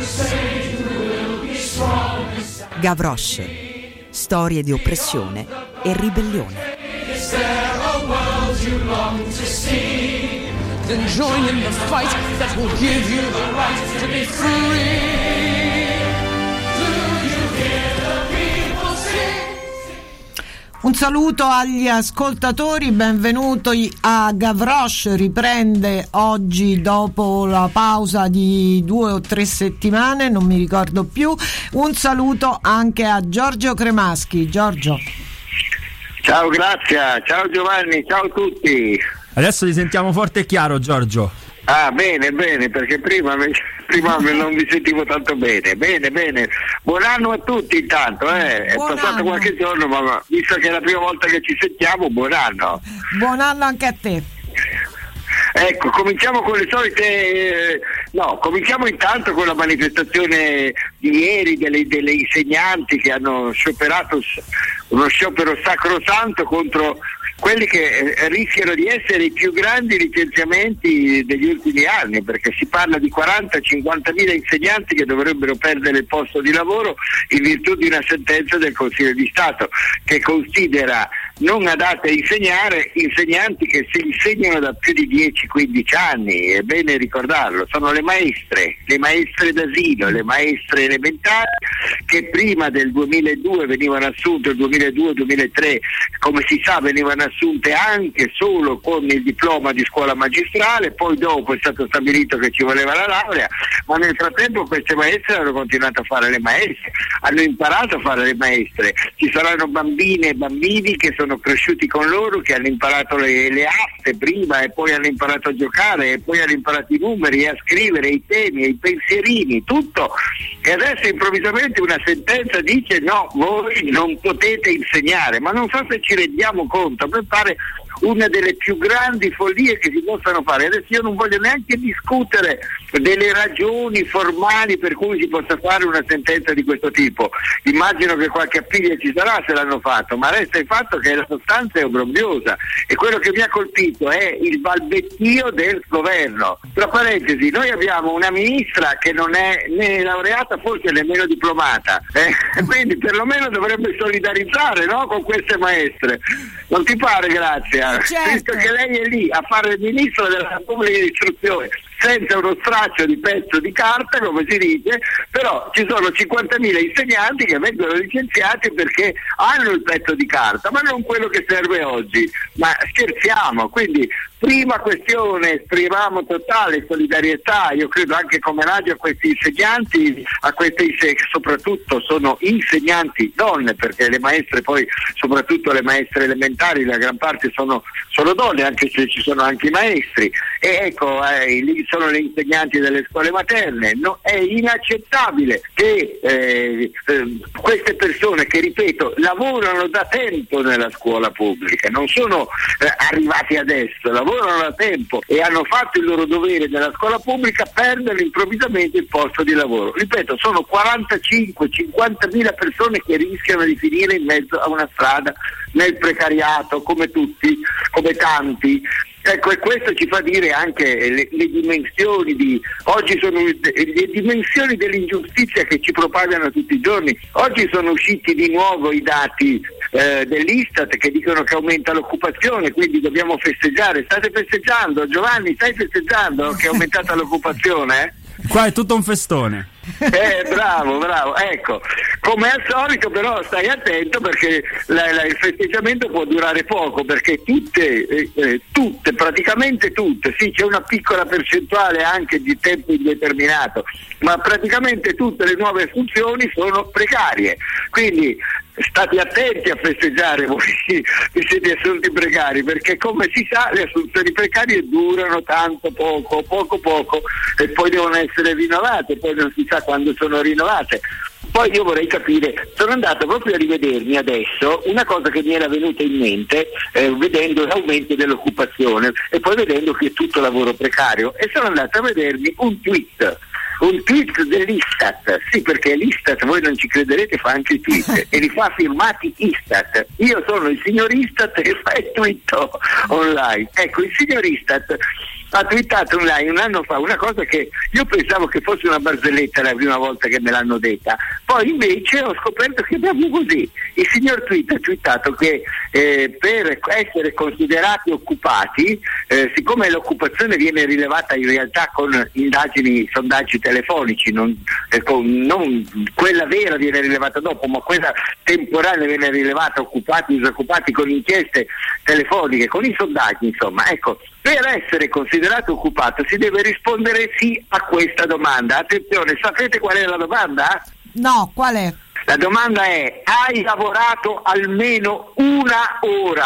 Gavroche, storie di oppressione e ribellione. Un saluto agli ascoltatori, benvenuti a Gavroche, riprende oggi dopo la pausa di 2 o 3 settimane, non mi ricordo più. Un saluto anche a Giorgio Cremaschi. Giorgio. Ciao Grazia, ciao Giovanni, ciao a tutti. Adesso ti sentiamo forte e chiaro, Giorgio. Ah, bene, perché prima non vi sentivo tanto bene. Bene. Buon anno a tutti intanto, È passato qualche giorno, ma visto che è la prima volta che ci sentiamo, buon anno. Buon anno anche a te. Ecco, cominciamo con le solite... cominciamo intanto con la manifestazione di ieri delle insegnanti che hanno scioperato, uno sciopero sacrosanto contro quelli che rischiano di essere i più grandi licenziamenti degli ultimi anni, perché si parla di 40-50 mila insegnanti che dovrebbero perdere il posto di lavoro in virtù di una sentenza del Consiglio di Stato che considera non adatte a insegnare insegnanti che si insegnano da più di 10-15 anni, è bene ricordarlo, sono le maestre d'asilo, le maestre elementari che prima del 2002 venivano assunte, il 2002-2003 come si sa venivano assunte anche solo con il diploma di scuola magistrale, poi dopo è stato stabilito che ci voleva la laurea, ma nel frattempo queste maestre hanno continuato a fare le maestre, hanno imparato a fare le maestre, ci saranno bambine e bambini che sono cresciuti con loro, che hanno imparato le aste prima e poi hanno imparato a giocare e poi hanno imparato i numeri e a scrivere i temi e i pensierini, tutto, e adesso improvvisamente una sentenza dice no, voi non potete insegnare, ma non so se ci rendiamo conto, a me pare una delle più grandi follie che si possano fare. Adesso io non voglio neanche discutere delle ragioni formali per cui si possa fare una sentenza di questo tipo, immagino che qualche appiglio ci sarà se l'hanno fatto, ma resta il fatto che la sostanza è obbrobriosa e quello che mi ha colpito è il balbettio del governo. Tra parentesi, noi abbiamo una ministra che non è né laureata, forse nemmeno diplomata, quindi perlomeno dovrebbe solidarizzare, no, con queste maestre, non ti pare? Grazie. Certo. Visto che lei è lì a fare il ministro della pubblica istruzione senza uno straccio di pezzo di carta, come si dice, però ci sono 50.000 insegnanti che vengono licenziati perché hanno il pezzo di carta, ma non quello che serve oggi. Ma scherziamo, quindi prima questione, esprimiamo totale solidarietà, io credo anche come radio, a questi insegnanti, che soprattutto sono insegnanti donne, perché le maestre poi, soprattutto le maestre elementari, la gran parte sono donne, anche se ci sono anche i maestri, e ecco, lì sono le insegnanti delle scuole materne. No, è inaccettabile che queste persone che, ripeto, lavorano da tempo nella scuola pubblica, non sono arrivati adesso, lavorano da tempo e hanno fatto il loro dovere nella scuola pubblica, perdono improvvisamente il posto di lavoro. Ripeto, sono 45-50 mila persone che rischiano di finire in mezzo a una strada nel precariato, come tutti, come tanti. Ecco, e questo ci fa dire anche le dimensioni di oggi, sono le dimensioni dell'ingiustizia che ci propagano tutti i giorni. Oggi sono usciti di nuovo i dati dell'Istat che dicono che aumenta l'occupazione, quindi dobbiamo festeggiare. State festeggiando? Giovanni, stai festeggiando che è aumentata l'occupazione? Qua è tutto un festone. Bravo, ecco, come al solito però stai attento, perché il festeggiamento può durare poco, perché tutte, praticamente tutte, sì, c'è una piccola percentuale anche di tempo indeterminato, ma praticamente tutte le nuove assunzioni sono precarie, quindi state attenti a festeggiare voi che siete assunti precari, perché come si sa le assunzioni precarie durano tanto poco e poi devono essere rinnovate, poi non si sa quando sono rinnovate. Poi io vorrei capire, sono andato proprio a rivedermi adesso una cosa che mi era venuta in mente vedendo l'aumento dell'occupazione e poi vedendo che è tutto lavoro precario, e sono andato a vedermi un tweet dell'Istat, sì, perché l'Istat, voi non ci crederete, fa anche i tweet e li fa firmati Istat. Io sono il signor Istat e fa il tweet online. Ecco, il signor Istat ha twittato online un anno fa una cosa che io pensavo che fosse una barzelletta la prima volta che me l'hanno detta, poi invece ho scoperto che è proprio così. Il signor Tweet ha twittato che per essere considerati occupati, siccome l'occupazione viene rilevata in realtà con sondaggi telefonici, non quella vera viene rilevata dopo, ma quella temporale viene rilevata occupati, disoccupati, con inchieste telefoniche, con i sondaggi, insomma, ecco. Per essere considerato occupato si deve rispondere sì a questa domanda. Attenzione, sapete qual è la domanda? No, qual è? La domanda è: hai lavorato almeno una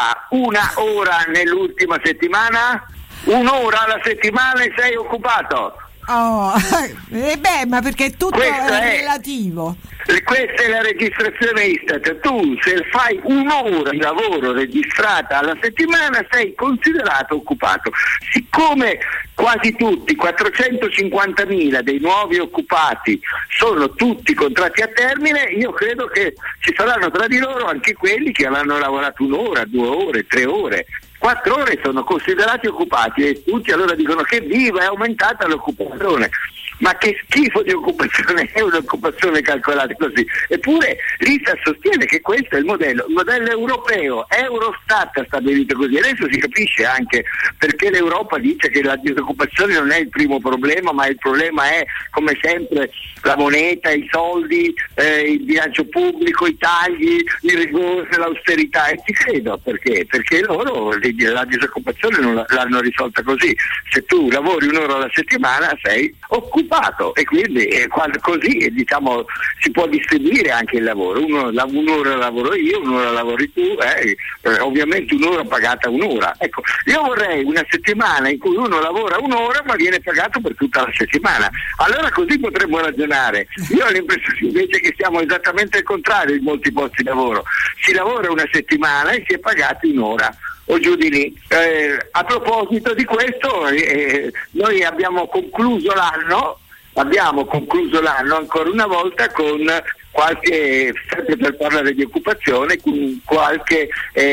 ora nell'ultima settimana? Un'ora alla settimana e sei occupato? Oh, ma perché tutto è relativo. Questa è la registrazione Istat. Tu, se fai un'ora di lavoro registrata alla settimana, sei considerato occupato. Siccome quasi tutti, 450.000 dei nuovi occupati sono tutti contratti a termine, io credo che ci saranno tra di loro anche quelli che avranno lavorato un'ora, 2 ore, 3 ore. 4 ore sono considerati occupati e tutti allora dicono che viva, è aumentata l'occupazione. Ma che schifo di occupazione è un'occupazione calcolata così? Eppure l'ISTAT sostiene che questo è il modello europeo, Eurostat ha stabilito così. Adesso si capisce anche perché l'Europa dice che la disoccupazione non è il primo problema, ma il problema è, come sempre, la moneta, i soldi, il bilancio pubblico, i tagli, il rigore, l'austerità, e ci credo perché loro la disoccupazione non l'hanno risolta così. Se tu lavori un'ora alla settimana sei occupato e quindi così diciamo si può distribuire anche il lavoro. Un'ora lavoro io, un'ora lavori tu, ovviamente un'ora pagata un'ora. Ecco, io vorrei una settimana in cui uno lavora un'ora ma viene pagato per tutta la settimana. Allora così potremmo ragionare. Io ho l'impressione invece che siamo esattamente il contrario in molti posti di lavoro. Si lavora una settimana e si è pagati un'ora o giù di lì. A proposito di questo, noi abbiamo concluso l'anno ancora una volta con qualche, sempre per parlare di occupazione, con qualche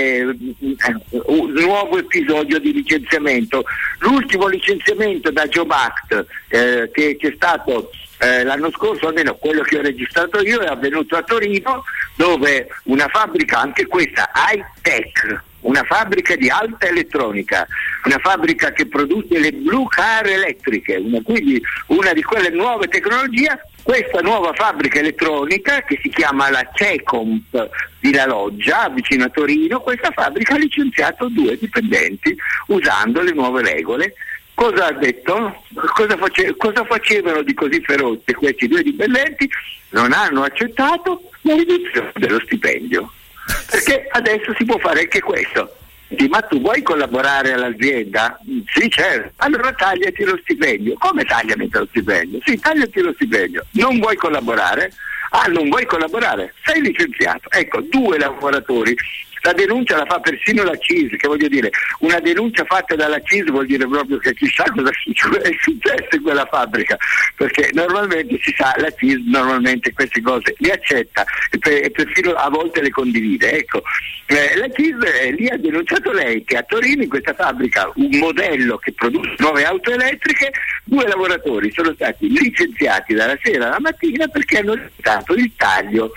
nuovo episodio di licenziamento. L'ultimo licenziamento da Job Act che c'è stato l'anno scorso, almeno quello che ho registrato io, è avvenuto a Torino, dove una fabbrica, anche questa high tech, una fabbrica di alta elettronica, una fabbrica che produce le blue car elettriche, quindi una di quelle nuove tecnologie. Questa nuova fabbrica elettronica, che si chiama la Cecomp di La Loggia, vicino a Torino, questa fabbrica ha licenziato 2 dipendenti usando le nuove regole. Cosa ha detto? Cosa facevano di così feroce questi 2 dipendenti? Non hanno accettato la riduzione dello stipendio, perché adesso si può fare anche questo. Ma tu vuoi collaborare all'azienda? Sì, certo. Allora tagliati lo stipendio. Come tagliami lo stipendio? Sì, tagliati lo stipendio. Non vuoi collaborare? Non vuoi collaborare? Sei licenziato. Ecco, 2 lavoratori. La denuncia la fa persino la CIS, che voglio dire, una denuncia fatta dalla CIS vuol dire proprio che chissà cosa è successo in quella fabbrica, perché normalmente si sa, la CIS normalmente queste cose le accetta e perfino a volte le condivide. Ecco, la CIS lì ha denunciato lei che a Torino, in questa fabbrica, un modello che produce nuove auto elettriche, 2 lavoratori sono stati licenziati dalla sera alla mattina perché hanno rifiutato il taglio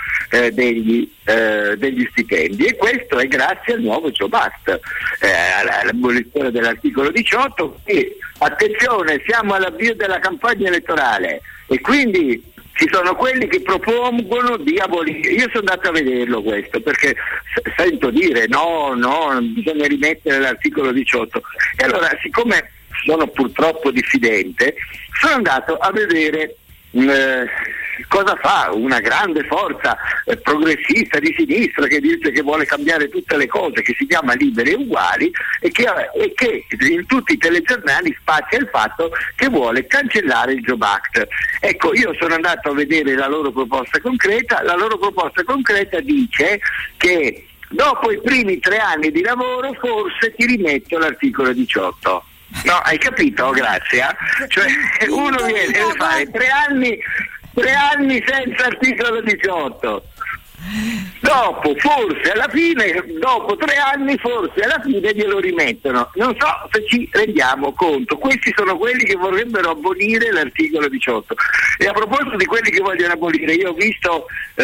degli stipendi, e questo è grazie al nuovo Job Act, all'abolizione dell'articolo 18. E attenzione, siamo all'avvio della campagna elettorale e quindi ci sono quelli che propongono di abolire. Io sono andato a vederlo questo, perché sento dire no, bisogna rimettere l'articolo 18, e allora, siccome sono purtroppo diffidente, sono andato a vedere cosa fa una grande forza progressista di sinistra che dice che vuole cambiare tutte le cose, che si chiama Liberi e Uguali, e che in tutti i telegiornali spazia il fatto che vuole cancellare il Job Act. Ecco, io sono andato a vedere la loro proposta concreta. La loro proposta concreta dice che dopo i primi 3 anni di lavoro forse ti rimetto l'articolo 18. No, hai capito? Grazie. Cioè uno viene a fare 3 anni senza articolo 18. Dopo, forse alla fine, dopo 3 anni, forse alla fine glielo rimettono. Non so se ci rendiamo conto. Questi sono quelli che vorrebbero abolire l'articolo 18. E a proposito di quelli che vogliono abolire, io ho visto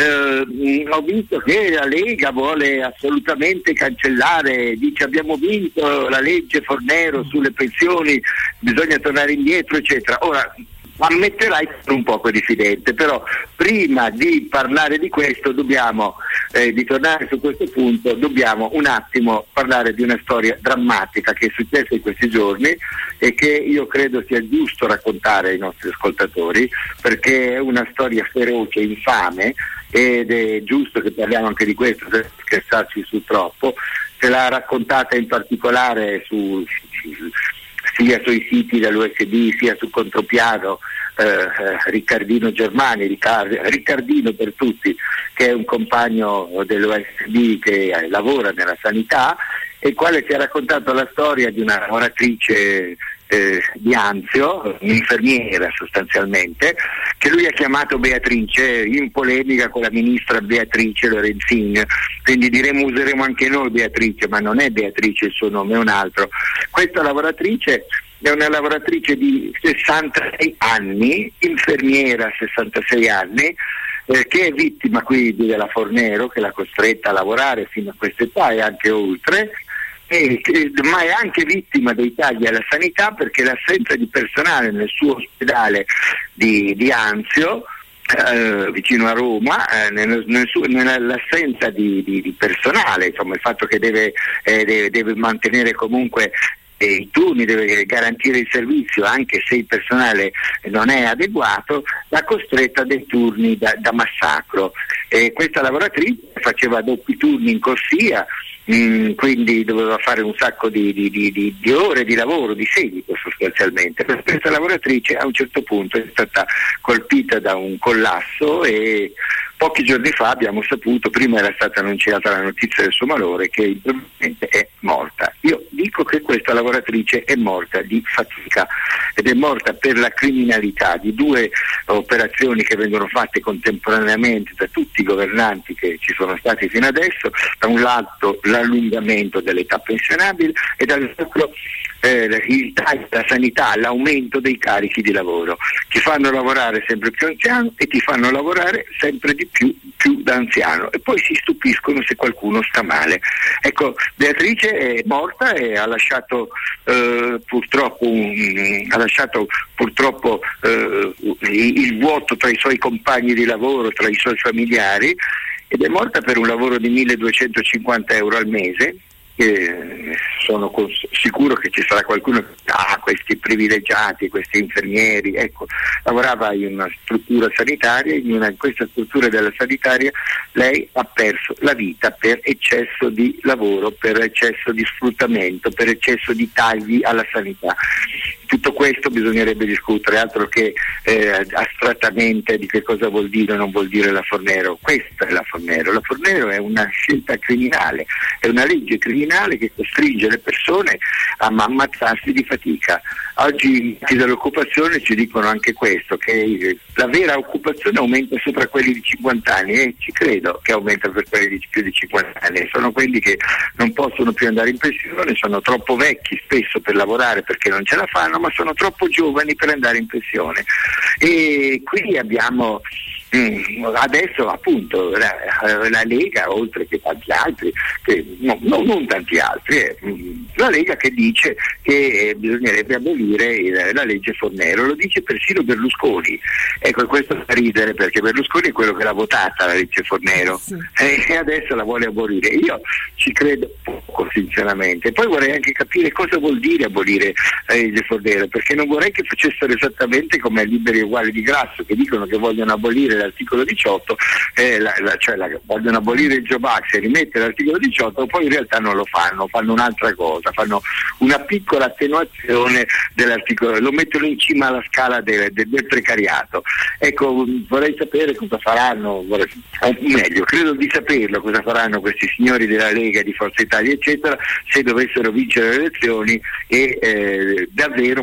che la Lega vuole assolutamente cancellare, dice abbiamo vinto la legge Fornero sulle pensioni, bisogna tornare indietro, eccetera. Ora, ammetterai un poco diffidente, però prima di parlare di questo dobbiamo, di tornare su questo punto, dobbiamo un attimo parlare di una storia drammatica che è successa in questi giorni e che io credo sia giusto raccontare ai nostri ascoltatori, perché è una storia feroce, infame, ed è giusto che parliamo anche di questo, senza scherzarci su troppo. Se l'ha raccontata in particolare sia sui siti dell'USD sia su Contropiano Riccardino Germani, Riccardino per tutti, che è un compagno dell'USD che lavora nella sanità, e il quale ci ha raccontato la storia di una lavoratrice di Anzio, un'infermiera sostanzialmente, che lui ha chiamato Beatrice, in polemica con la ministra Beatrice Lorenzin, quindi useremo anche noi Beatrice, ma non è Beatrice il suo nome, è un altro. Questa lavoratrice è una lavoratrice di 66 anni, infermiera 66 anni, che è vittima quindi della Fornero, che l'ha costretta a lavorare fino a questa età e anche oltre, ma è anche vittima dei tagli alla sanità, perché l'assenza di personale nel suo ospedale di Anzio, vicino a Roma, nell'assenza di personale, insomma il fatto che deve mantenere comunque i turni, deve garantire il servizio anche se il personale non è adeguato, l'ha costretta a dei turni da massacro. Questa lavoratrice faceva doppi turni in corsia, quindi doveva fare un sacco di ore di lavoro, di seguito sostanzialmente. Questa lavoratrice a un certo punto è stata colpita da un collasso e pochi giorni fa abbiamo saputo, prima era stata annunciata la notizia del suo malore, che improvvisamente è morta. Io dico che questa lavoratrice è morta di fatica ed è morta per la criminalità di 2 operazioni che vengono fatte contemporaneamente da tutti i governanti che ci sono stati fino adesso: da un lato l'allungamento dell'età pensionabile e dall'altro il taglio della sanità, l'aumento dei carichi di lavoro. Ti fanno lavorare sempre più anziano e ti fanno lavorare sempre di più da anziano, e poi si stupiscono se qualcuno sta male. Ecco, Beatrice è morta e ha lasciato purtroppo il vuoto tra i suoi compagni di lavoro, tra i suoi familiari, ed è morta per un lavoro di 1.250 euro al mese. Sono sicuro che ci sarà qualcuno che questi privilegiati, questi infermieri, ecco, lavorava in una struttura sanitaria, in questa struttura della sanitaria lei ha perso la vita per eccesso di lavoro, per eccesso di sfruttamento, per eccesso di tagli alla sanità. Tutto questo bisognerebbe discutere, altro che astrattamente di che cosa vuol dire o non vuol dire la Fornero. Questa è la Fornero. La Fornero è una scelta criminale, è una legge criminale che costringe le persone a ammazzarsi di fatica. Oggi i dell'occupazione ci dicono anche questo, che la vera occupazione aumenta sopra quelli di 50 anni, e ci credo che aumenta per quelli di più di 50 anni. Sono quelli che non possono più andare in pensione, sono troppo vecchi spesso per lavorare perché non ce la fanno, ma sono troppo giovani per andare in pensione. E qui abbiamo adesso appunto la Lega, oltre che tanti altri, non tanti altri, la Lega che dice che bisognerebbe abolire la legge Fornero. Lo dice persino Berlusconi. Ecco, questo fa ridere, perché Berlusconi è quello che l'ha votata la legge Fornero, sì, e adesso la vuole abolire. Io ci credo poco, sinceramente. Poi vorrei anche capire cosa vuol dire abolire la legge Fornero, perché non vorrei che facessero esattamente come Liberi e Uguali di Grasso, che dicono che vogliono abolire l'articolo 18, vogliono abolire il Jobs Act e rimettere l'articolo 18, poi in realtà non lo fanno un'altra cosa, fanno una piccola attenuazione dell'articolo, lo mettono in cima alla scala del precariato. Ecco, vorrei sapere cosa faranno, meglio, credo di saperlo cosa faranno questi signori della Lega, di Forza Italia eccetera, se dovessero vincere le elezioni e davvero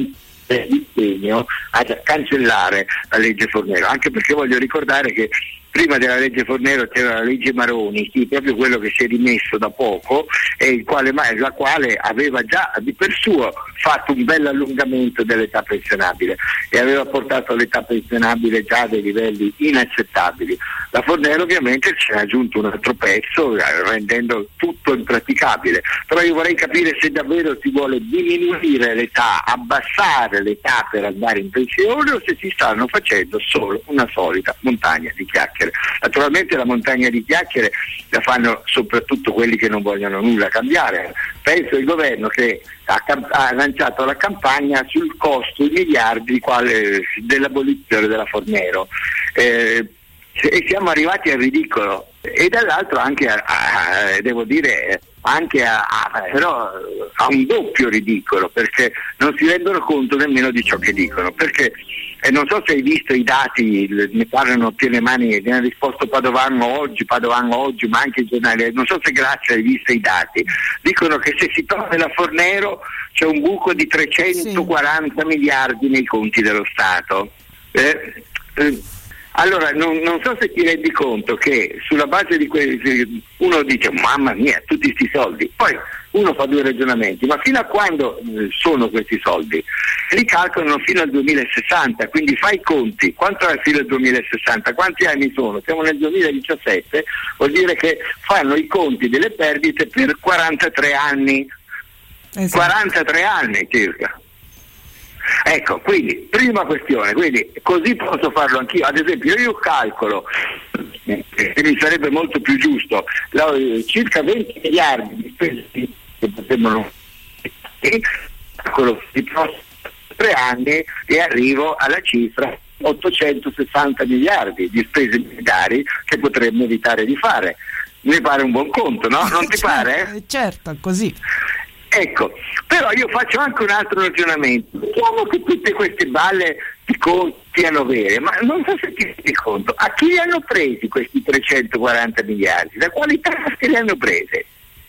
l'impegno a cancellare la legge Fornero, anche perché voglio ricordare che prima della legge Fornero c'era la legge Maroni, sì, proprio quello che si è rimesso da poco, e la quale aveva già di per suo fatto un bel allungamento dell'età pensionabile e aveva portato l'età pensionabile già a dei livelli inaccettabili. La Fornero ovviamente ci ha aggiunto un altro pezzo, rendendo tutto impraticabile, però io vorrei capire se davvero si vuole diminuire l'età, abbassare l'età per andare in pensione, o se si stanno facendo solo una solita montagna di chiacchiere. Naturalmente la montagna di chiacchiere la fanno soprattutto quelli che non vogliono nulla cambiare. Penso il governo che ha lanciato la campagna sul costo in miliardi dell'abolizione della Fornero, e siamo arrivati al ridicolo, e dall'altro anche devo dire però a un doppio ridicolo, perché non si rendono conto nemmeno di ciò che dicono, perché non so se hai visto i dati, ne parlano piene mani, ne ha risposto Padovano oggi, ma anche i giornali, non so se Grazia hai visto i dati, dicono che se si toglie la Fornero c'è un buco di 340 miliardi nei conti dello Stato. Allora non so se ti rendi conto che sulla base di uno dice mamma mia, tutti questi soldi, poi uno fa due ragionamenti, ma fino a quando sono questi soldi? Li calcolano fino al 2060, quindi fai i conti, quanto è fino al 2060, quanti anni sono? Siamo nel 2017, vuol dire che fanno i conti delle perdite per 43 anni, esatto. 43 anni circa. Ecco, quindi prima questione, quindi così posso farlo anch'io, ad esempio io calcolo, e mi sarebbe molto più giusto, circa 20 miliardi di spese che potrebbero, e calcolo i prossimi 3 anni e arrivo alla cifra 860 miliardi di spese militari che potremmo evitare di fare. Mi pare un buon conto, no? Non ti pare? Certo, così. Ecco, però io faccio anche un altro ragionamento. Diciamo che tutte queste balle di conti siano vere, ma non so se ti rendi conto, a chi li hanno presi questi 340 miliardi? Da quali tasche li hanno prese?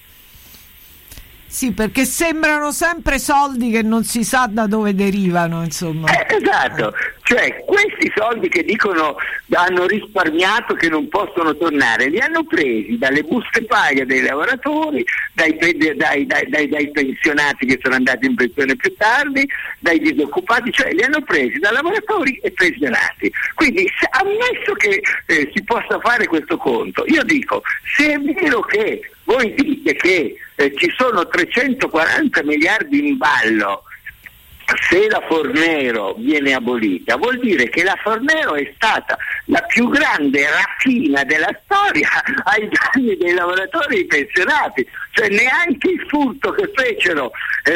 Sì, perché sembrano sempre soldi che non si sa da dove derivano, insomma. Esatto, cioè questi soldi che dicono hanno risparmiato, che non possono tornare, li hanno presi dalle buste paga dei lavoratori, dai pensionati che sono andati in pensione più tardi, dai disoccupati, cioè li hanno presi da lavoratori e pensionati. Quindi ammesso che si possa fare questo conto, io dico, se è vero che voi dite che ci sono 340 miliardi in ballo se la Fornero viene abolita, vuol dire che la Fornero è stata la più grande rapina della storia ai danni dei lavoratori e dei pensionati, cioè neanche il furto che fecero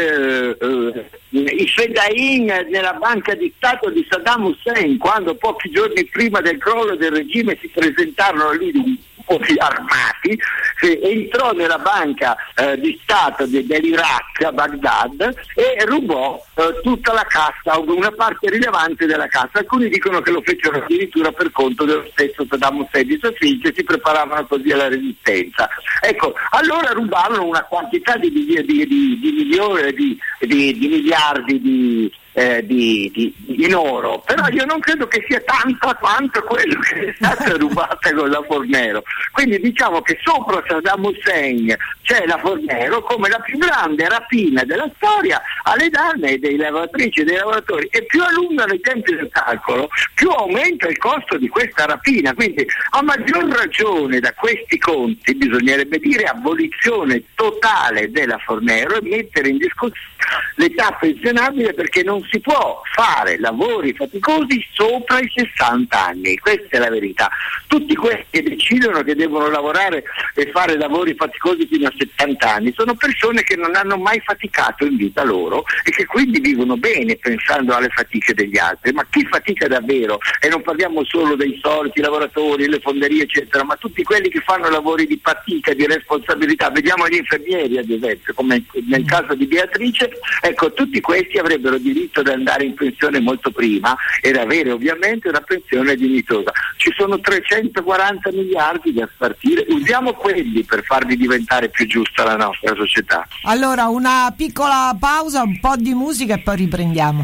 i Fedayeen nella banca di Stato di Saddam Hussein, quando pochi giorni prima del crollo del regime si presentarono lì un po' di armati, entrò nella banca di Stato dell'Iraq a Baghdad e rubò tutta la cassa, una parte rilevante della cassa. Alcuni dicono che lo fecero addirittura per conto dello stesso Saddam Hussein di suo figlio, e si preparavano così alla resistenza. Ecco, allora rubavano una quantità di miliardi in oro, però io non credo che sia tanto quanto quello che è stato rubato con la Fornero. Quindi diciamo che sopra Saddam Hussein c'è la Fornero come la più grande rapina della storia alle danne dei lavoratrici e dei lavoratori, e più allungano i tempi del calcolo, più aumenta il costo di questa rapina. Quindi a maggior ragione da questi conti bisognerebbe dire abolizione totale della Fornero e mettere in discussione l'età pensionabile, perché non si può fare lavori faticosi sopra i 60 anni, questa è la verità. Tutti quelli che decidono che devono lavorare e fare lavori faticosi fino a 70 anni sono persone che non hanno mai faticato in vita loro e che quindi vivono bene pensando alle fatiche degli altri. Ma chi fatica davvero, e non parliamo solo dei soliti lavoratori, le fonderie eccetera, ma tutti quelli che fanno lavori di fatica, di responsabilità, vediamo gli infermieri ad esempio, come nel caso di Beatrice, ecco, tutti questi avrebbero diritto ad andare in pensione molto prima ed avere ovviamente una pensione dignitosa. Ci sono 340 miliardi da spartire, usiamo quelli per farli diventare più giusta la nostra società. Allora, una piccola pausa, un po' di musica e poi riprendiamo.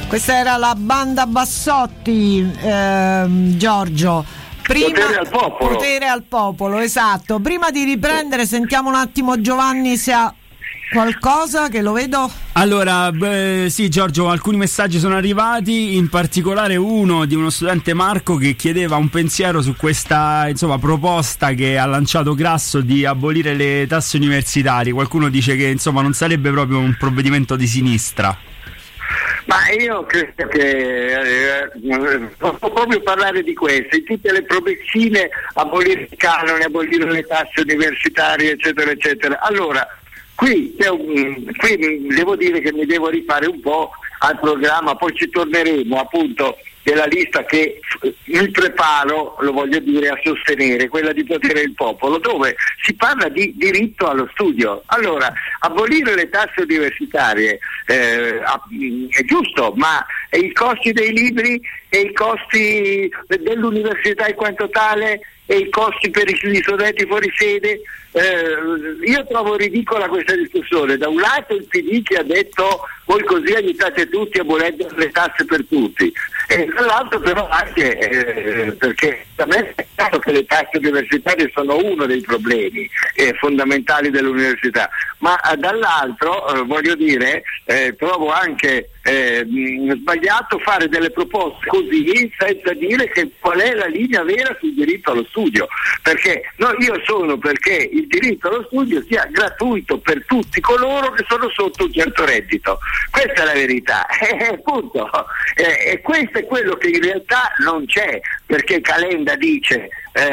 Questa era la banda Bassotti, Giorgio. Potere al popolo. Potere al popolo, esatto. Prima di riprendere sentiamo un attimo Giovanni se ha qualcosa, che lo vedo. Allora, sì Giorgio, alcuni messaggi sono arrivati, in particolare uno di uno studente, Marco, che chiedeva un pensiero su questa proposta che ha lanciato Grasso di abolire le tasse universitarie. Qualcuno dice che non sarebbe proprio un provvedimento di sinistra. Ma io credo che non può proprio parlare di questo, in tutte le promessine, abolire i canoni, abolire le tasse universitarie, eccetera, eccetera. Allora, qui devo dire che mi devo rifare un po' al programma, poi ci torneremo appunto della lista che mi preparo, lo voglio dire, a sostenere, quella di Potere il popolo, dove si parla di diritto allo studio. Allora, abolire le tasse universitarie è giusto, ma i costi dei libri e i costi dell'università in quanto tale e i costi per gli studenti fuori sede, io trovo ridicola questa discussione. Da un lato il PD che ha detto voi così aiutate tutti abolendo le tasse per tutti, e dall'altro però anche perché a me è chiaro che le tasse universitarie sono uno dei problemi fondamentali dell'università, ma dall'altro voglio dire trovo anche sbagliato fare delle proposte così senza dire qual è la linea vera sul diritto allo studio, perché io sono perché il diritto allo studio sia gratuito per tutti coloro che sono sotto un certo reddito. Questa è la verità, punto. E questo è quello che in realtà non c'è, perché Calenda dice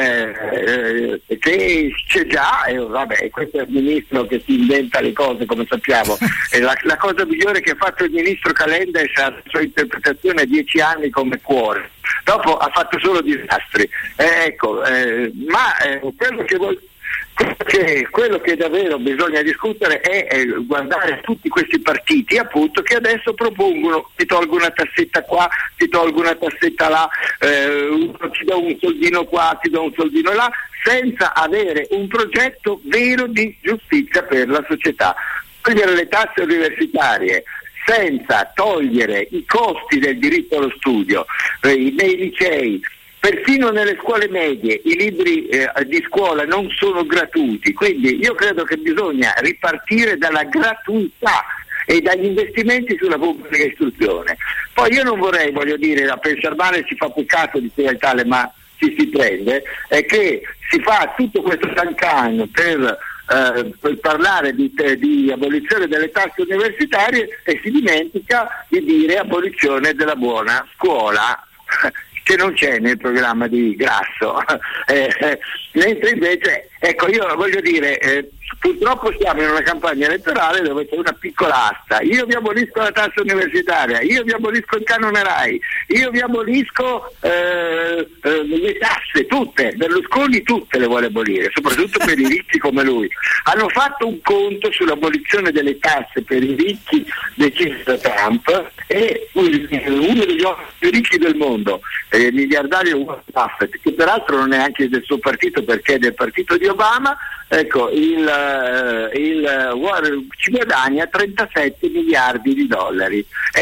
che c'è già, e vabbè, questo è il ministro che si inventa le cose, come sappiamo. La cosa migliore che ha fatto il ministro Calenda è la sua interpretazione a 10 anni come cuore, dopo ha fatto solo disastri, quello che davvero bisogna discutere è guardare tutti questi partiti appunto che adesso propongono ti tolgo una tassetta qua, ti tolgo una tassetta là, ti do un soldino qua, ti do un soldino là, senza avere un progetto vero di giustizia per la società. Togliere le tasse universitarie senza togliere i costi del diritto allo studio nei licei, perfino nelle scuole medie i libri di scuola non sono gratuiti, quindi io credo che bisogna ripartire dalla gratuità e dagli investimenti sulla pubblica istruzione. Poi io non vorrei, a pensare male si fa peccato di dire tale, ma si prende, è che si fa tutto questo cancan per parlare di abolizione delle tasse universitarie e si dimentica di dire abolizione della buona scuola, che non c'è nel programma di Grasso, mentre invece, io voglio dire, purtroppo siamo in una campagna elettorale dove c'è una piccola asta: io vi abolisco la tassa universitaria, io vi abolisco il canone RAI, io vi abolisco le tasse tutte, Berlusconi tutte le vuole abolire, soprattutto per i ricchi come lui. Hanno fatto un conto sull'abolizione delle tasse per i ricchi deciso da Trump, e uno degli uomini più ricchi del mondo, il miliardario Warren Buffett, che peraltro non è anche del suo partito perché è del partito di Obama, ci guadagna 37 miliardi di dollari.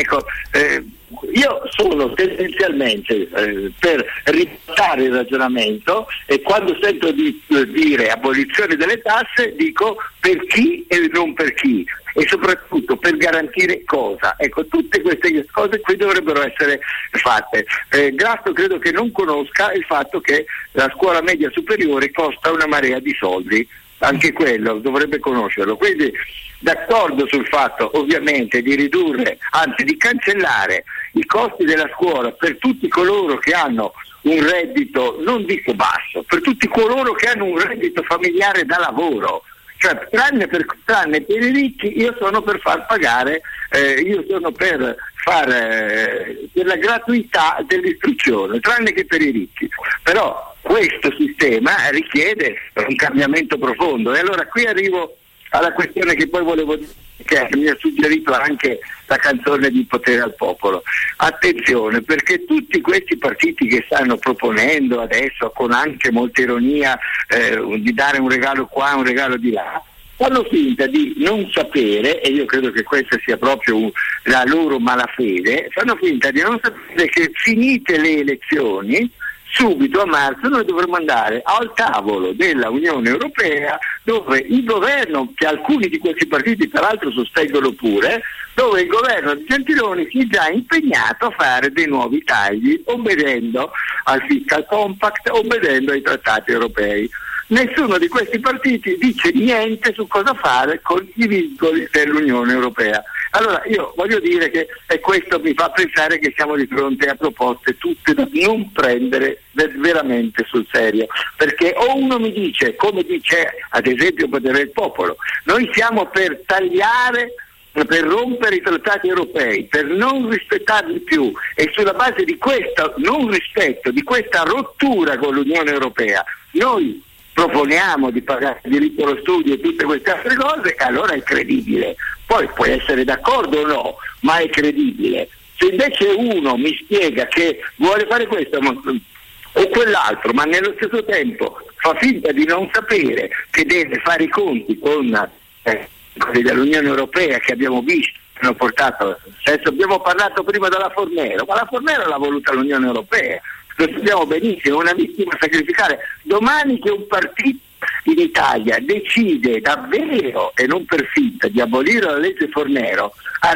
Io sono tendenzialmente per riportare il ragionamento, e quando sento di dire abolizione delle tasse dico per chi e non per chi, e soprattutto per garantire cosa. Tutte queste cose qui dovrebbero essere fatte. Grasso credo che non conosca il fatto che la scuola media superiore costa una marea di soldi, anche quello dovrebbe conoscerlo. Quindi d'accordo sul fatto ovviamente di ridurre, anzi di cancellare i costi della scuola per tutti coloro che hanno un reddito, non dico basso, per tutti coloro che hanno un reddito familiare da lavoro, cioè tranne per i ricchi io sono per far pagare, per la gratuità dell'istruzione, tranne che per i ricchi. Però questo sistema richiede un cambiamento profondo, e allora qui arrivo alla questione che poi volevo dire, che mi ha suggerito anche la canzone di Potere al Popolo. Attenzione, perché tutti questi partiti che stanno proponendo adesso, con anche molta ironia, di dare un regalo qua, un regalo di là, fanno finta di non sapere, e io credo che questa sia proprio la loro malafede, fanno finta di non sapere che finite le elezioni, subito a marzo noi dovremo andare al tavolo della Unione Europea, dove il governo, che alcuni di questi partiti peraltro sostengono pure, dove il governo di Gentiloni si è già impegnato a fare dei nuovi tagli, obbedendo al Fiscal Compact, obbedendo ai trattati europei. Nessuno di questi partiti dice niente su cosa fare con i vincoli dell'Unione Europea. Allora io voglio dire che, e questo mi fa pensare che siamo di fronte a proposte tutte da non prendere veramente sul serio, perché o uno mi dice, come dice ad esempio Potere del Popolo, noi siamo per tagliare, per rompere i trattati europei, per non rispettarli più, e sulla base di questo non rispetto, di questa rottura con l'Unione Europea, noi proponiamo di pagare il diritto allo studio e tutte queste altre cose, allora è credibile. Poi puoi essere d'accordo o no, ma è credibile. Se invece uno mi spiega che vuole fare questo o quell'altro, ma nello stesso tempo fa finta di non sapere che deve fare i conti con quelli dell'Unione Europea che abbiamo visto, hanno portato, abbiamo parlato prima della Fornero, ma la Fornero l'ha voluta l'Unione Europea, lo sappiamo benissimo, una vittima sacrificale. Domani che un partito in Italia decide davvero e non per finta di abolire la legge Fornero,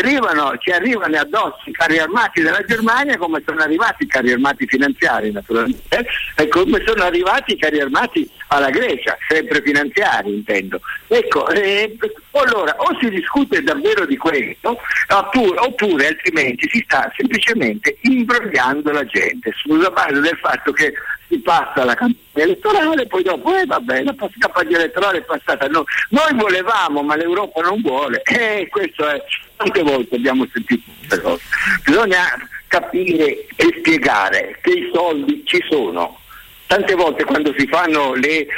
ci arrivano addosso i carri armati della Germania, come sono arrivati i carri armati finanziari naturalmente, e come sono arrivati i carri armati alla Grecia, sempre finanziari intendo. Ecco, allora o si discute davvero di questo, oppure altrimenti si sta semplicemente imbrogliando la gente sulla base del fatto che si passa la campagna elettorale, poi dopo vabbè, la campagna elettorale è passata, noi volevamo ma l'Europa non vuole, questo è, tante volte abbiamo sentito queste cose. Bisogna capire e spiegare che i soldi ci sono. Tante volte quando si fanno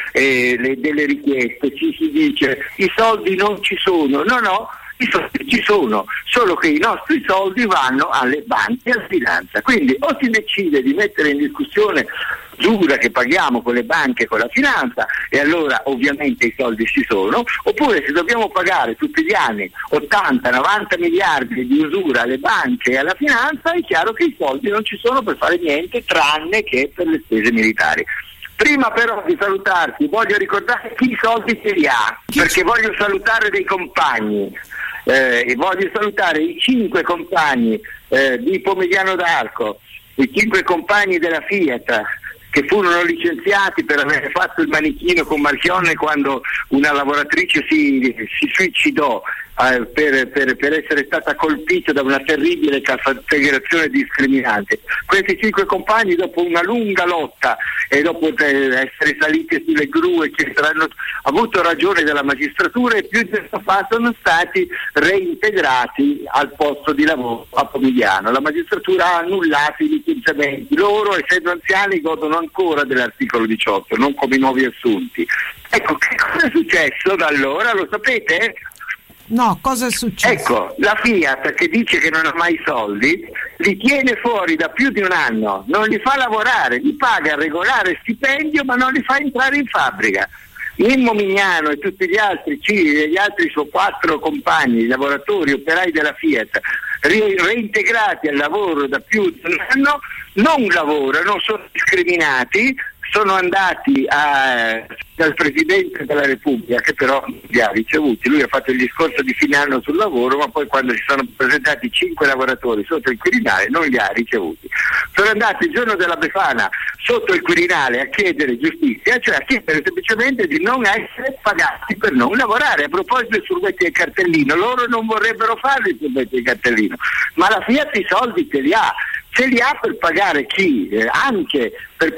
delle richieste ci si dice i soldi non ci sono, no, i soldi ci sono, solo che i nostri soldi vanno alle banche e alla finanza, quindi o si decide di mettere in discussione l'usura che paghiamo con le banche e con la finanza, e allora ovviamente i soldi ci sono, oppure se dobbiamo pagare tutti gli anni 80-90 miliardi di usura alle banche e alla finanza, è chiaro che i soldi non ci sono per fare niente tranne che per le spese militari. Prima però di salutarti voglio ricordare chi i soldi ce li ha, perché voglio salutare dei compagni, e voglio salutare i 5 compagni di Pomigliano d'Arco, i 5 compagni della Fiat che furono licenziati per aver fatto il manichino con Marchionne quando una lavoratrice si suicidò per essere stata colpita da una terribile confederazione discriminante. Questi 5 compagni, dopo una lunga lotta e dopo essere saliti sulle gru, eccetera, hanno avuto ragione della magistratura e più di tempo fa sono stati reintegrati al posto di lavoro a Pomigliano. La magistratura ha annullato i licenziamenti, loro essendo anziani godono ancora dell'articolo 18, non come i nuovi assunti. Ecco, che cosa è successo da allora? Lo sapete? No, cosa è successo? Ecco, la Fiat, che dice che non ha mai soldi, li tiene fuori da più di un anno, non li fa lavorare, li paga il regolare stipendio ma non li fa entrare in fabbrica. Mimmo Mignano e tutti gli altri suoi 4 compagni, lavoratori, operai della Fiat, reintegrati al lavoro da più di un anno, non lavorano, sono discriminati, sono andati dal Presidente della Repubblica, che però li ha ricevuti. Lui ha fatto il discorso di fine anno sul lavoro, ma poi quando si sono presentati 5 lavoratori sotto il Quirinale non li ha ricevuti. Sono andati il giorno della Befana sotto il Quirinale a chiedere giustizia, cioè a chiedere semplicemente di non essere pagati per non lavorare. A proposito dei furbetti del cartellino, loro non vorrebbero fare i furbetti del cartellino, ma la Fiat i soldi ce li ha per pagare anche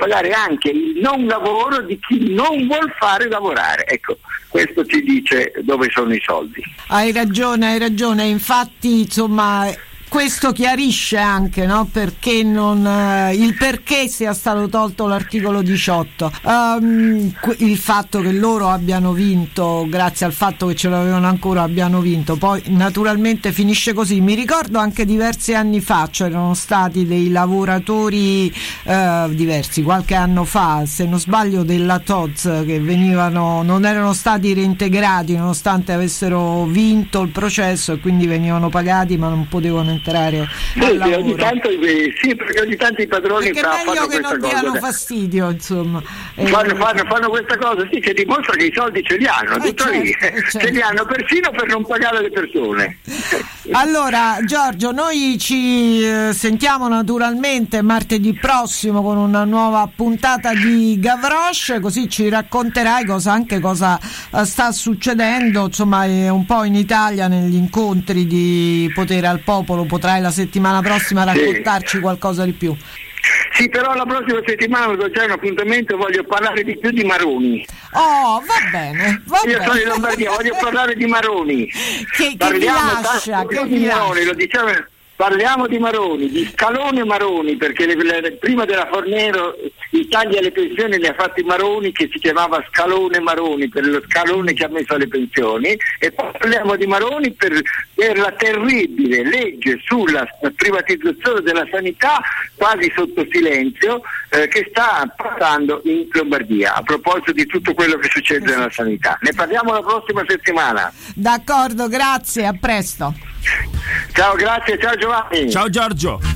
il non lavoro di chi non vuol fare lavorare. Ecco, questo ci dice dove sono i soldi. Hai ragione, infatti insomma questo chiarisce anche, no? Perché il perché sia stato tolto l'articolo 18. Il fatto che loro abbiano vinto, grazie al fatto che ce l'avevano ancora, abbiano vinto, poi naturalmente finisce così. Mi ricordo anche diversi anni fa c'erano stati dei lavoratori diversi, qualche anno fa, se non sbaglio della TOZ, che non erano stati reintegrati nonostante avessero vinto il processo e quindi venivano pagati ma non potevano entrare al lavoro. Ogni tanto, perché ogni tanto i padroni fanno che non diano fastidio, insomma. Fanno questa cosa, sì, che dimostra che i soldi ce li hanno, tutto lì. Ce li hanno persino per non pagare le persone. Allora Giorgio, noi ci sentiamo naturalmente martedì prossimo con una nuova puntata di Gavroche, così ci racconterai cosa sta succedendo, insomma, un po' in Italia negli incontri di Potere al Popolo. Potrai la settimana prossima raccontarci qualcosa di più. Sì, però la prossima settimana c'è un appuntamento, voglio parlare di più di Maroni. Oh, va bene. Io sono in Lombardia, voglio parlare di Maroni. Che vi lascia? Lo diceva. Parliamo di Maroni, di Scalone Maroni, perché prima della Fornero i tagli alle pensioni li ha fatti Maroni, che si chiamava Scalone Maroni, per lo scalone che ha messo alle pensioni, e poi parliamo di Maroni per la terribile legge sulla privatizzazione della sanità, quasi sotto silenzio, che sta passando in Lombardia, a proposito di tutto quello che succede nella sanità. Ne parliamo la prossima settimana. D'accordo, grazie, a presto. Ciao, grazie, ciao Giovanni. Ciao Giorgio.